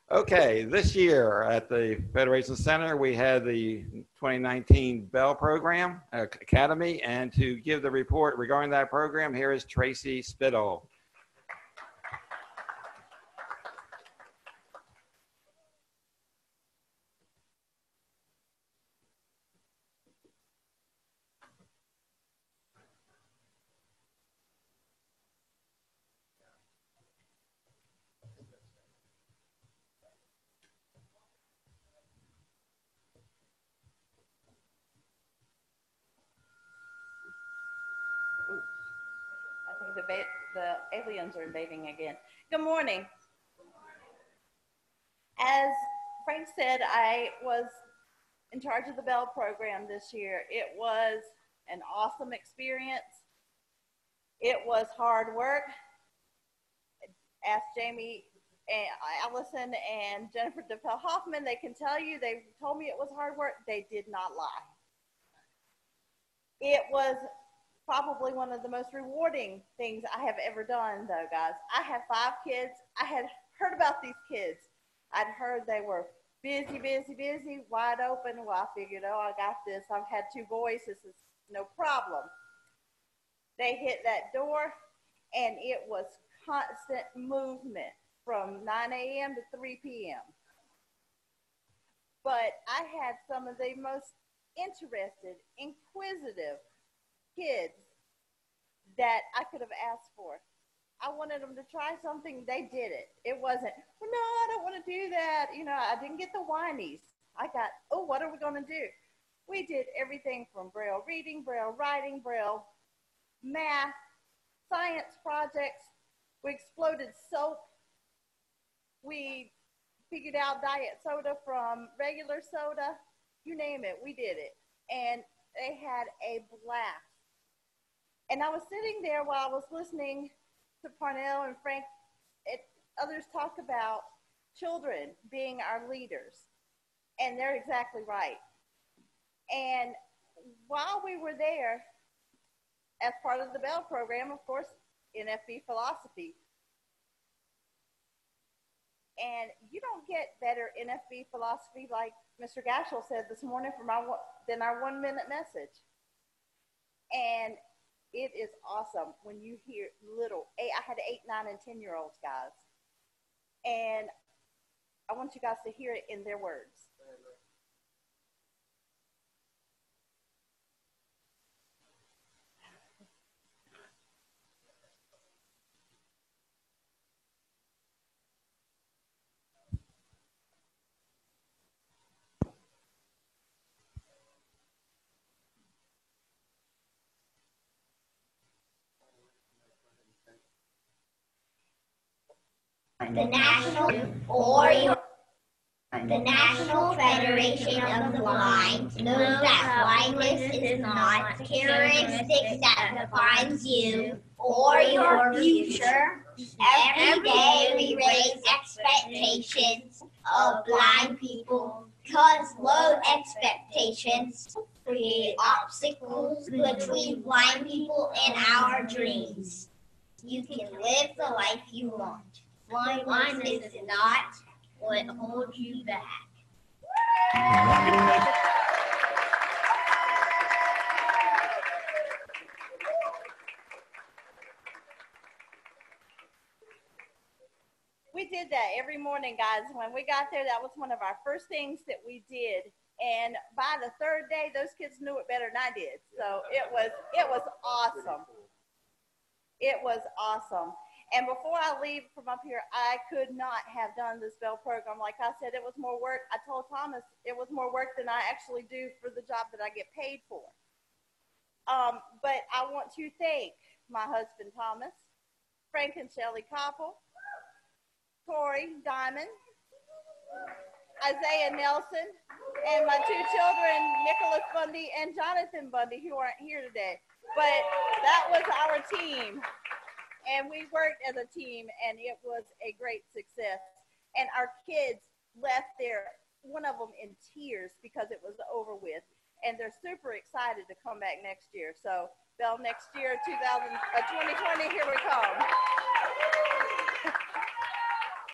Okay, this year at the Federation Center, we had the 2019 Bell Program Academy, and to give the report regarding that program, here is Tracy Spittle. The aliens are invading again. Good morning. As Frank said, I was in charge of the Bell program this year. It was an awesome experience. It was hard work. Ask Jamie and Allison and Jennifer DePel Hoffman. They can tell you, they told me it was hard work. They did not lie. It was probably one of the most rewarding things I have ever done, though, guys. I have 5 kids. I had heard about these kids. I'd heard they were busy, wide open. Well, I figured, oh, I got this. I've had 2 boys. This is no problem. They hit that door, and it was constant movement from 9 a.m. to 3 p.m. But I had some of the most interested, inquisitive kids that I could have asked for. I wanted them to try something. They did it. It wasn't, well, no, I don't want to do that. You know, I didn't get the whinies. I got, oh, what are we going to do? We did everything from Braille reading, Braille writing, Braille math, science projects. We exploded soap. We figured out diet soda from regular soda. You name it, we did it. And they had a blast. And I was sitting there while I was listening to Parnell and Frank and others talk about children being our leaders. And they're exactly right. And while we were there, as part of the Bell program, of course, NFB philosophy. And you don't get better NFB philosophy, like Mr. Gashel said this morning, than our 1-minute message. And it is awesome when you hear I had 8, 9, and 10-year-olds, guys. And I want you guys to hear it in their words. The National Federation of the Blind knows that blindness is not the characteristic that defines you or your future. Every day we raise expectations of blind people because low expectations create obstacles between blind people and our dreams. You can live the life you want. Blindness is not what holds you back. We did that every morning, guys. When we got there, that was one of our first things that we did. And by the 3rd day, those kids knew it better than I did. So it was awesome. It was awesome. And before I leave from up here, I could not have done this Bell program. Like I said, it was more work. I told Thomas it was more work than I actually do for the job that I get paid for. But I want to thank my husband, Thomas, Frank and Shelley Koppel, Tori Diamond, Isaiah Nelson, and my 2 children, Nicholas Bundy and Jonathan Bundy, who aren't here today. But that was our team. And we worked as a team, and it was a great success. And our kids left there, one of them in tears because it was over with. And they're super excited to come back next year. So, Bell, next year, 2020, here we come.